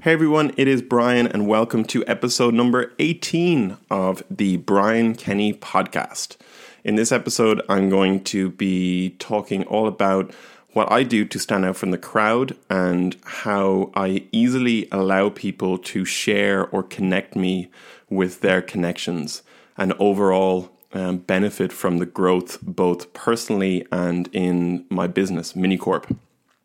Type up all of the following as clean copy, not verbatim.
Hey everyone, it is Brian and welcome to episode number 18 of the Brian Kenny podcast. In this episode, I'm going to be talking all about what I do to stand out from the crowd and how I easily allow people to share or connect me with their connections and overall benefit from the growth both personally and in my business, Minicorp.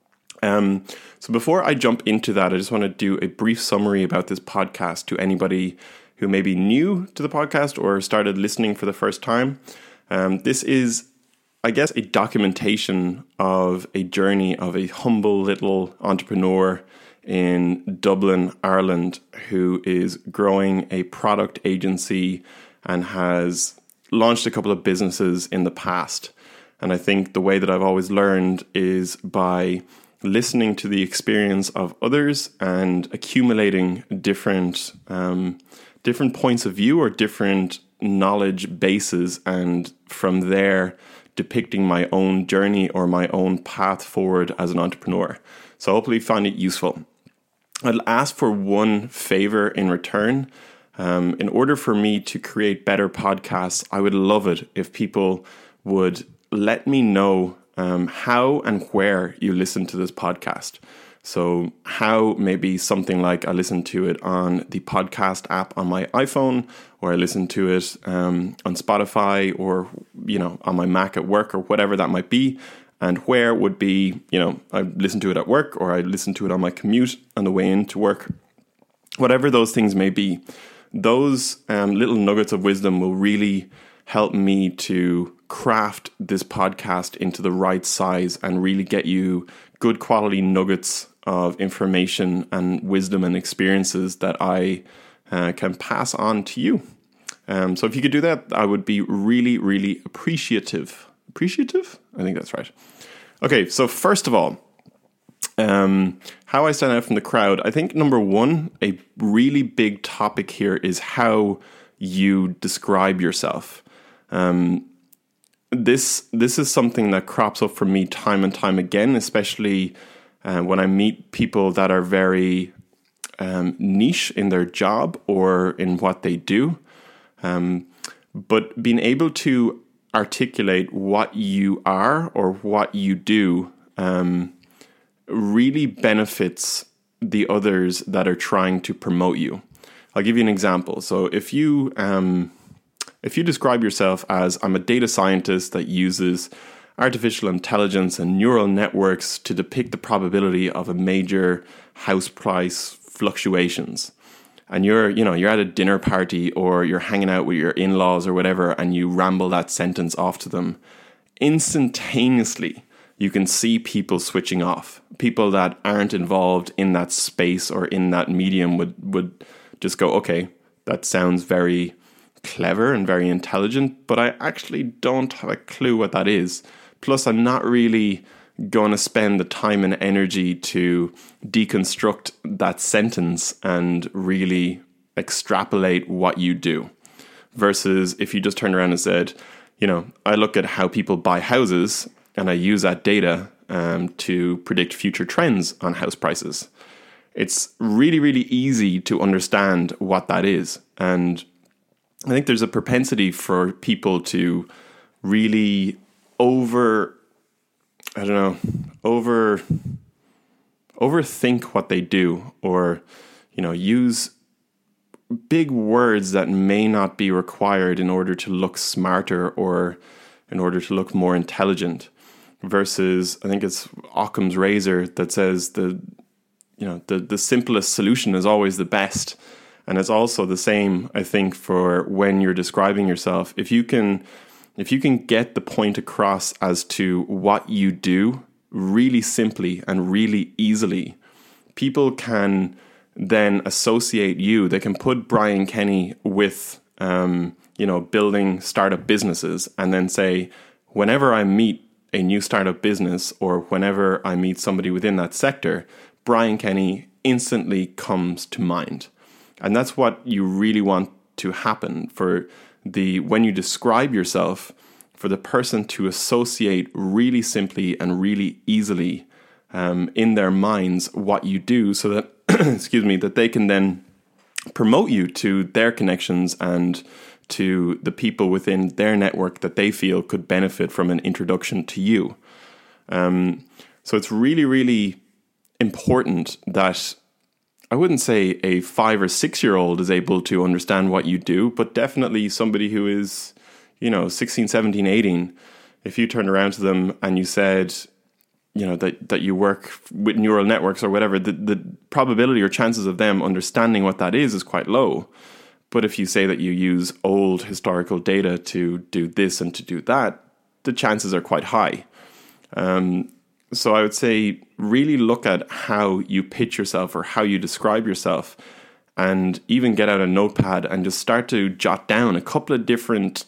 So before I jump into that, I just want to do a brief summary about this podcast to anybody who may be new to the podcast or started listening for the first time. This is, I guess, a documentation of a journey of a humble little entrepreneur in Dublin, Ireland, who is growing a product agency and has launched a couple of businesses in the past. And I think the way that I've always learned is by listening to the experience of others and accumulating different points of view or different knowledge bases, and from there depicting my own journey or my own path forward as an entrepreneur. So hopefully you find it useful. I'll ask for one favor in return. In order for me to create better podcasts, I would love it if people would let me know how and where you listen to this podcast. So how maybe something like I listen to it on the podcast app on my iPhone, or I listen to it on Spotify, or on my Mac at work, or whatever that might be. And where would be, I listen to it at work, or I listen to it on my commute on the way into work. Whatever those things may be, those little nuggets of wisdom will really help me to craft this podcast into the right size and really get you good quality nuggets of information and wisdom and experiences that I can pass on to you. So if you could do that, I would be really, really appreciative. Appreciative? I think that's right. Okay, so first of all, how I stand out from the crowd. I think number one, a really big topic here is how you describe yourself. This is something that crops up for me time and time again, especially when I meet people that are very niche in their job or in what they do. But being able to articulate what you are or what you do really benefits the others that are trying to promote you. I'll give you an example. So if you describe yourself as, I'm a data scientist that uses artificial intelligence and neural networks to depict the probability of a major house price fluctuations, and you're at a dinner party or you're hanging out with your in-laws or whatever, and you ramble that sentence off to them, instantaneously you can see people switching off. People that aren't involved in that space or in that medium would just go, okay, that sounds very clever and very intelligent, but I actually don't have a clue what that is. Plus, I'm not really going to spend the time and energy to deconstruct that sentence and really extrapolate what you do. Versus if you just turned around and said, I look at how people buy houses and I use that data to predict future trends on house prices. It's really, really easy to understand what that is. And I think there's a propensity for people to really overthink what they do, or use big words that may not be required in order to look smarter or in order to look more intelligent. Versus, I think it's Occam's razor that says the simplest solution is always the best. And it's also the same, I think, for when you're describing yourself. If you can get the point across as to what you do really simply and really easily, people can then associate you. They can put Brian Kenny with, building startup businesses, and then say, whenever I meet a new startup business or whenever I meet somebody within that sector, Brian Kenny instantly comes to mind. And that's what you really want to happen when you describe yourself, for the person to associate really simply and really easily in their minds what you do, so that excuse me, that they can then promote you to their connections and to the people within their network that they feel could benefit from an introduction to you. So it's really, really important that I wouldn't say a 5 or 6 year old is able to understand what you do, but definitely somebody who is, 16, 17, 18, if you turned around to them and you said, that you work with neural networks or whatever, the probability or chances of them understanding what that is quite low. But if you say that you use old historical data to do this and to do that, the chances are quite high. So I would say really look at how you pitch yourself or how you describe yourself, and even get out a notepad and just start to jot down a couple of different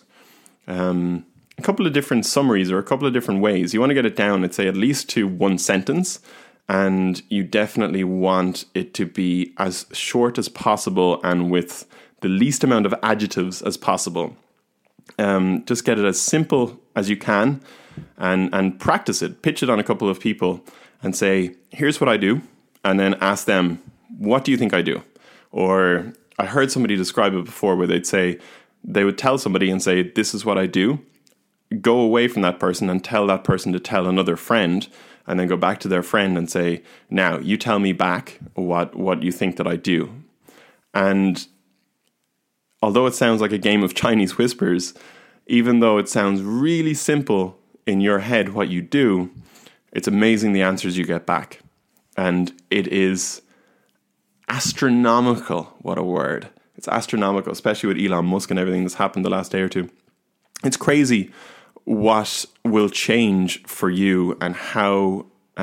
summaries or a couple of different ways. You want to get it down, I'd say at least to one sentence, and you definitely want it to be as short as possible and with the least amount of adjectives as possible. Just get it as simple as you can and practice it. Pitch it on a couple of people and say, here's what I do. And then ask them, what do you think I do? Or I heard somebody describe it before where they would tell somebody and say, this is what I do. Go away from that person and tell that person to tell another friend, and then go back to their friend and say, now you tell me back what you think that I do. And although it sounds like a game of Chinese whispers, even though it sounds really simple in your head what you do, it's amazing the answers you get back. And it is astronomical. What a word. It's astronomical, especially with Elon Musk and everything that's happened the last day or two. It's crazy what will change for you and how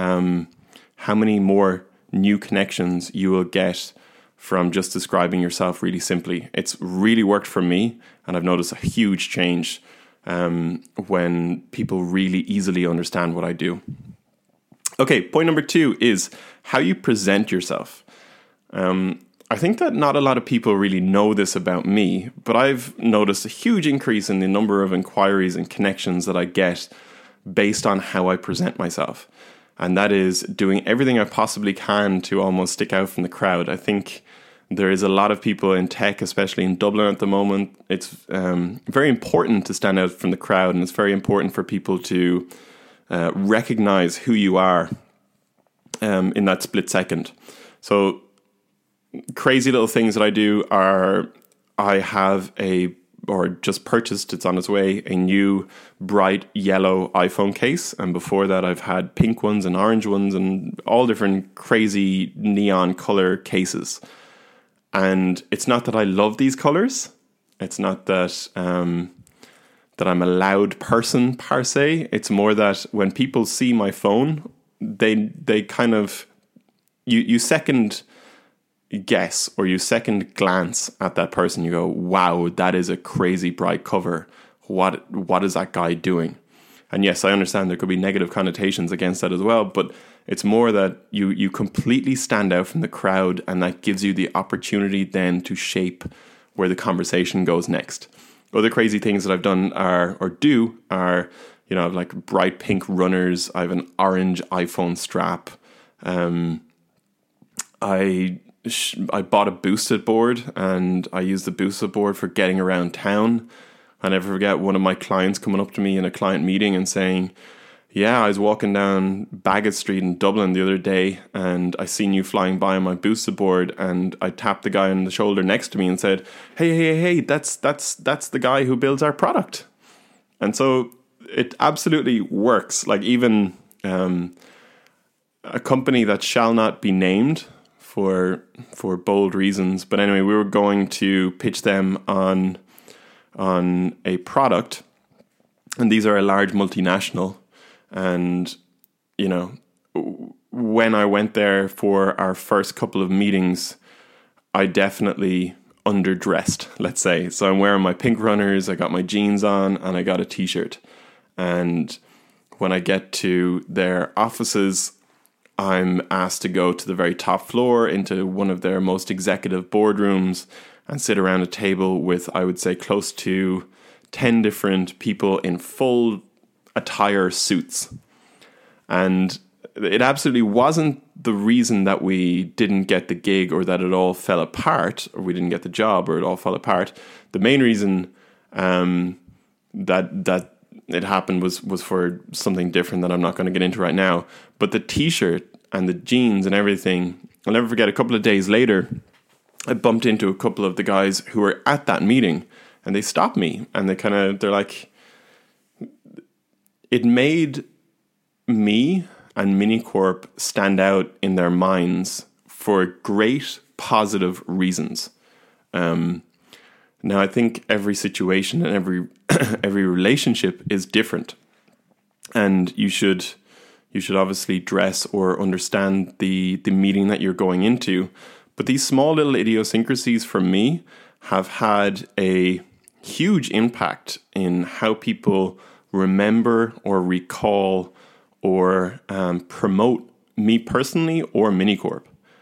many more new connections you will get from just describing yourself really simply. It's really worked for me, and I've noticed a huge change when people really easily understand what I do. Okay, point number 2 is how you present yourself. I think that not a lot of people really know this about me, but I've noticed a huge increase in the number of inquiries and connections that I get based on how I present myself. And that is doing everything I possibly can to almost stick out from the crowd. I think there is a lot of people in tech, especially in Dublin at the moment. It's very important to stand out from the crowd, and it's very important for people to recognize who you are in that split second. So crazy little things that I do are I have just purchased, it's on its way, a new bright yellow iPhone case. And before that, I've had pink ones and orange ones and all different crazy neon color cases. And it's not that I love these colors. It's not that that I'm a loud person per se. It's more that when people see my phone, they kind of you second guess or you second glance at that person. You go, wow, that is a crazy bright cover. What is that guy doing? And yes, I understand there could be negative connotations against that as well, but it's more that you completely stand out from the crowd, and that gives you the opportunity then to shape where the conversation goes next. Other crazy things that I've done are like bright pink runners. I have an orange iPhone strap. I bought a boosted board, and I use the boosted board for getting around town. I never forget one of my clients coming up to me in a client meeting and saying, yeah, I was walking down Bagot Street in Dublin the other day and I seen you flying by on my boosted board, and I tapped the guy on the shoulder next to me and said, hey, that's the guy who builds our product. And so it absolutely works. Like even a company that shall not be named for bold reasons. But anyway, we were going to pitch them on a product, and these are a large multinational. And, when I went there for our first couple of meetings, I definitely underdressed, let's say. So I'm wearing my pink runners, I got my jeans on, and I got a t-shirt. And when I get to their offices, I'm asked to go to the very top floor into one of their most executive boardrooms and sit around a table with, I would say, close to 10 different people in full attire suits. And it absolutely wasn't the reason that we didn't get the gig or that it all fell apart or we didn't get the job or it all fell apart. The main reason that it happened was for something different that I'm not going to get into right now. But the t-shirt and the jeans and everything, I'll never forget, a couple of days later, I bumped into a couple of the guys who were at that meeting and they stopped me and they're like, it made me and Minicorp stand out in their minds for great positive reasons. Now, I think every situation and every relationship is different, and you should obviously dress or understand the meeting that you're going into. But these small little idiosyncrasies for me have had a huge impact in how people remember or recall or promote me personally or Minicorp.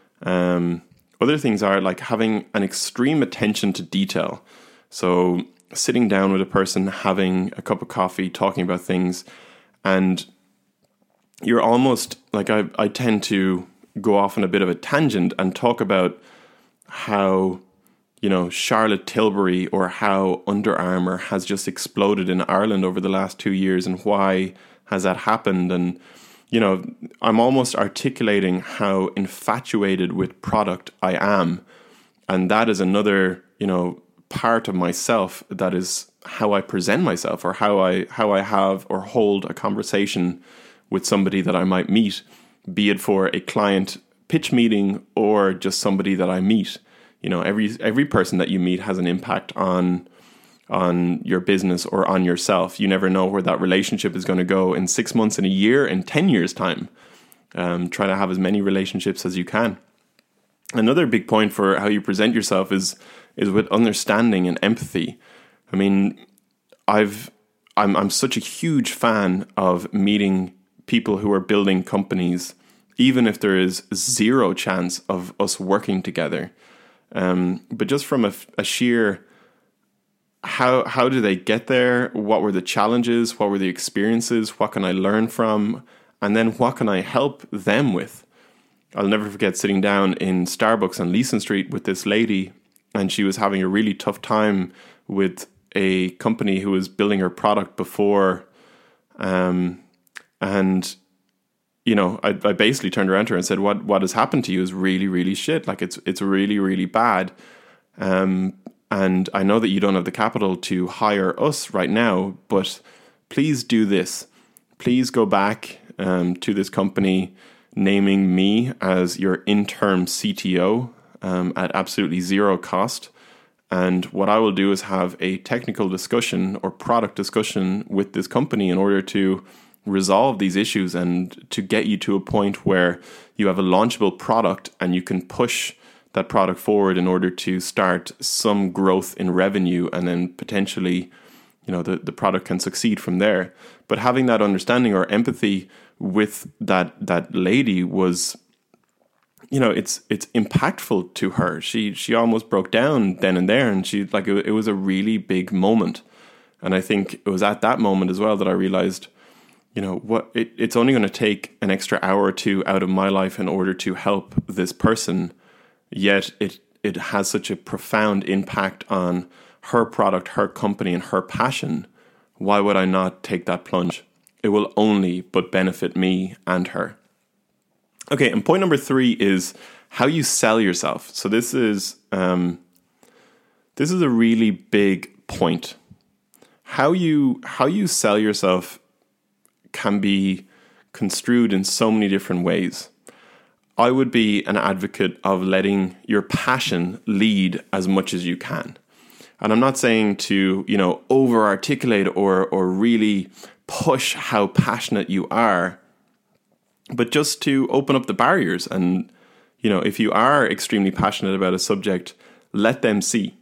Other things are like having an extreme attention to detail. So sitting down with a person, having a cup of coffee, talking about things, and you're almost like, I tend to go off on a bit of a tangent and talk about how, Charlotte Tilbury or how Under Armour has just exploded in Ireland over the last 2 years and why has that happened. And, I'm almost articulating how infatuated with product I am. And that is another, part of myself that is how I present myself or how I have or hold a conversation with somebody that I might meet, be it for a client pitch meeting or just somebody that I meet. Every person that you meet has an impact on your business or on yourself. You never know where that relationship is going to go in 6 months, in a year, in 10 years' time. Try to have as many relationships as you can. Another big point for how you present yourself is with understanding and empathy. I mean, I'm such a huge fan of meeting people who are building companies, even if there is zero chance of us working together. But just from a sheer, how do they get there? What were the challenges? What were the experiences? What can I learn from? And then what can I help them with? I'll never forget sitting down in Starbucks on Leeson Street with this lady, and she was having a really tough time with a company who was building her product before. I basically turned around to her and said, what has happened to you is really, really shit. Like it's really, really bad. And I know that you don't have the capital to hire us right now, but please do this. Please go back to this company, naming me as your interim CTO at absolutely zero cost. And what I will do is have a technical discussion or product discussion with this company in order to resolve these issues and to get you to a point where you have a launchable product and you can push that product forward in order to start some growth in revenue, and then potentially, the product can succeed from there. But having that understanding or empathy with that lady was, it's impactful to her. She almost broke down then and there, and it was a really big moment. And I think it was at that moment as well that I realized, it's only going to take an extra hour or two out of my life in order to help this person. Yet it has such a profound impact on her product, her company, and her passion. Why would I not take that plunge? It will only but benefit me and her. Okay, and point number 3 is how you sell yourself. So this is a really big point. How you sell yourself can be construed in so many different ways. I would be an advocate of letting your passion lead as much as you can. And I'm not saying to, over-articulate or really push how passionate you are, but just to open up the barriers. And, if you are extremely passionate about a subject, let them see.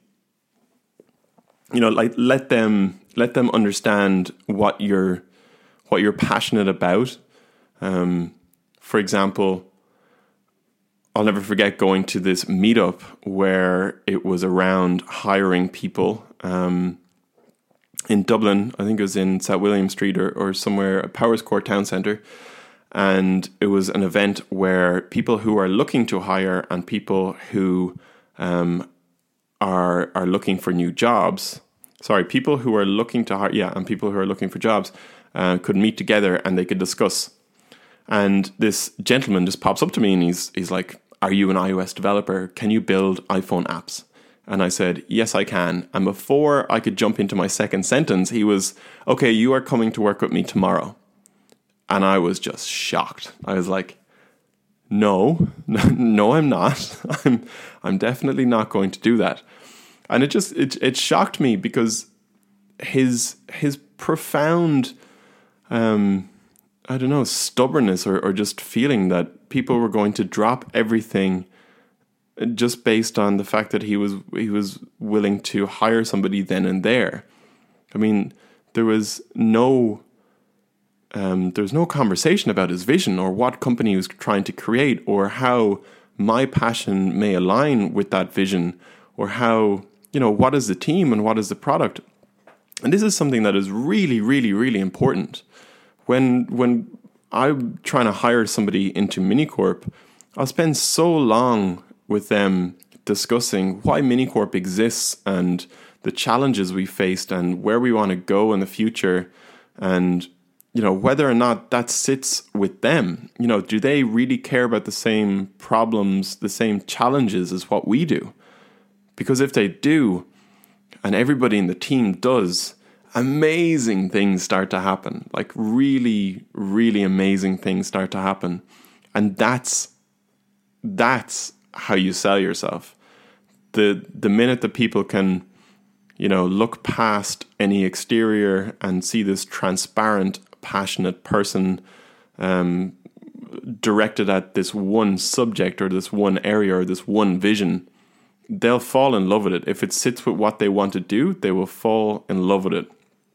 Let them understand what you're passionate about. For example, I'll never forget going to this meetup where it was around hiring people in Dublin. I think it was in South William Street or somewhere, Powerscourt Town Centre. And it was an event where people who are looking to hire and people who are looking for new jobs, people who are looking to hire, and people who are looking for jobs could meet together and they could discuss. And this gentleman just pops up to me and he's like, "Are you an iOS developer? Can you build iPhone apps?" And I said, "Yes, I can." And before I could jump into my second sentence, he was, "Okay, you are coming to work with me tomorrow." And I was just shocked. I was like, no, I'm not. I'm definitely not going to do that. And it shocked me because his profound, stubbornness or just feeling that people were going to drop everything just based on the fact that he was willing to hire somebody then and there. I mean, there was no conversation about his vision or what company he was trying to create or how my passion may align with that vision or how, what is the team and what is the product. And this is something that is really, really, really important. When I'm trying to hire somebody into Minicorp, I'll spend so long with them discussing why Minicorp exists and the challenges we faced and where we want to go in the future and whether or not that sits with them. Do they really care about the same problems, the same challenges as what we do? Because if they do, and everybody in the team does, amazing things start to happen. Like really, really amazing things start to happen. And that's how you sell yourself. The minute that people can, look past any exterior and see this transparent, passionate person directed at this one subject or this one area or this one vision, they'll fall in love with it. If it sits with what they want to do, they will fall in love with it.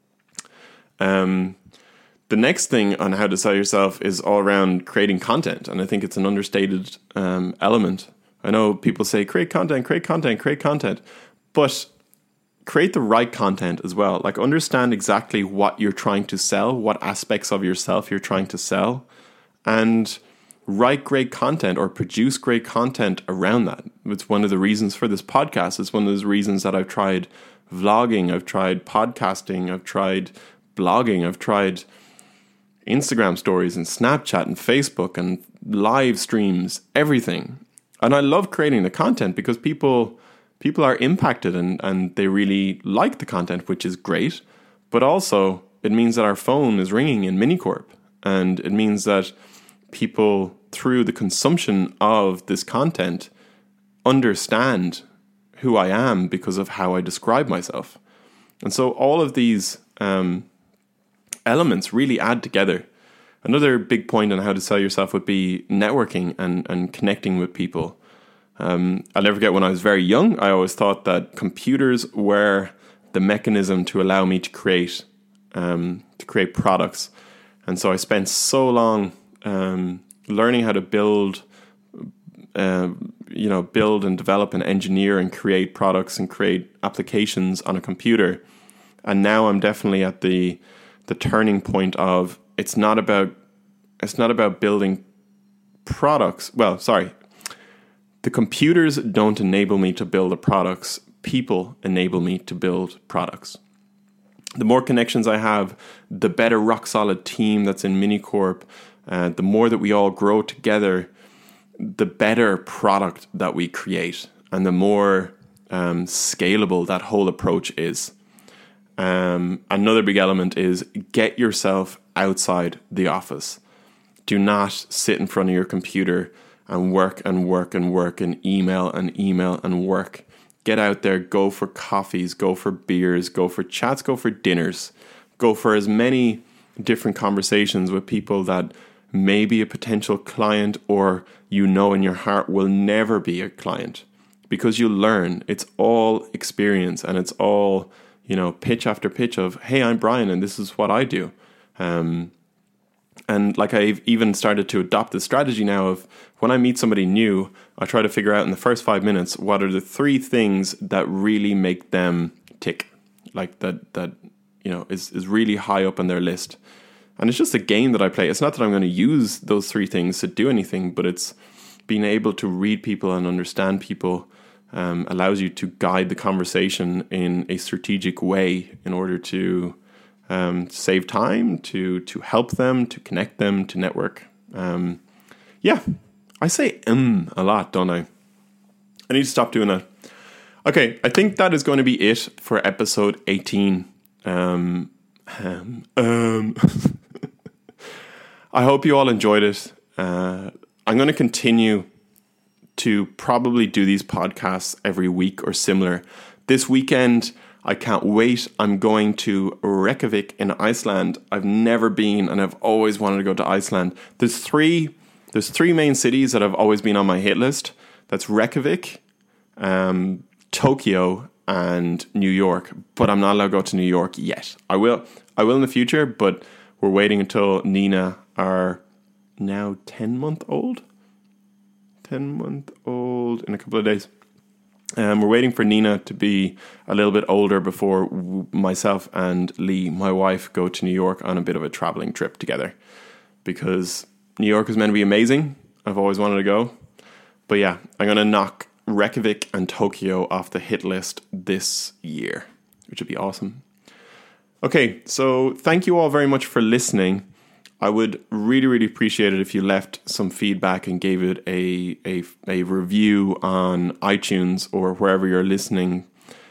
The next thing on how to sell yourself is all around creating content. And I think it's an understated element. I know people say create content, but create the right content as well. Like understand exactly what you're trying to sell, what aspects of yourself you're trying to sell, and write great content or produce great content around that. It's one of the reasons for this podcast. It's one of those reasons that I've tried vlogging, I've tried podcasting, I've tried blogging, I've tried Instagram stories and Snapchat and Facebook and live streams, everything. And I love creating the content because people are impacted and they really like the content, which is great. But also, it means that our phone is ringing in Minicorp. And it means that people, through the consumption of this content, understand who I am because of how I describe myself. And so all of these elements really add together. Another big point on how to sell yourself would be networking and connecting with people. I'll never forget when I was very young, I always thought that computers were the mechanism to allow me to create products. And so I spent so long learning how to build and develop and engineer and create products and create applications on a computer. And now I'm definitely at the turning point of it's not about building products. Well, sorry. The computers don't enable me to build the products. People enable me to build products. The more connections I have, the better rock solid team that's in Minicorp, the more that we all grow together, the better product that we create and the more scalable that whole approach is. Another big element is get yourself outside the office. Do not sit in front of your computer and work and work and work and email and work. Get out there, go for coffees, go for beers, go for chats, go for dinners, go for as many different conversations with people that may be a potential client or in your heart will never be a client, because you'll learn. It's all experience and it's all, pitch after pitch of, hey, I'm Brian and this is what I do. And like I've even started to adopt the strategy now of when I meet somebody new, I try to figure out in the first 5 minutes, what are the 3 things that really make them tick? Like that is really high up on their list. And it's just a game that I play. It's not that I'm going to use those three things to do anything, but it's being able to read people and understand people allows you to guide the conversation in a strategic way in order to save time, to help them, to connect them, to network. Yeah, I say a lot, don't I? I need to stop doing that. Okay, I think that is going to be it for episode 18. I hope you all enjoyed it. I'm going to continue to probably do these podcasts every week or similar. This weekend, I can't wait. I'm going to Reykjavik in Iceland. I've never been, and I've always wanted to go to Iceland. There's three main cities that have always been on my hit list. That's Reykjavik, Tokyo, and New York. But I'm not allowed to go to New York yet. I will in the future, but we're waiting until Nina, our now 10-month-old in a couple of days. We're waiting for Nina to be a little bit older before myself and Lee, my wife, go to New York on a bit of a traveling trip together, because New York is meant to be amazing. I've always wanted to go. But yeah, I'm going to knock Reykjavik and Tokyo off the hit list this year, which would be awesome. Okay, so thank you all very much for listening. I would really, really appreciate it if you left some feedback and gave it a review on iTunes or wherever you're listening.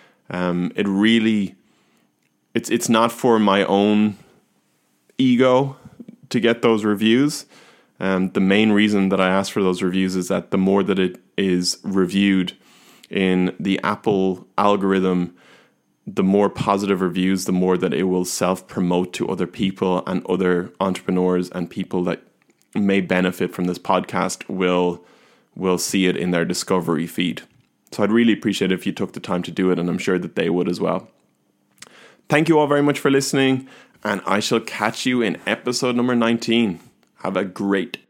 It's not for my own ego to get those reviews. The main reason that I ask for those reviews is that the more that it is reviewed in the Apple algorithm, the more positive reviews, the more that it will self-promote to other people, and other entrepreneurs and people that may benefit from this podcast will see it in their discovery feed. So I'd really appreciate it if you took the time to do it, and I'm sure that they would as well. Thank you all very much for listening, and I shall catch you in episode number 19. Have a great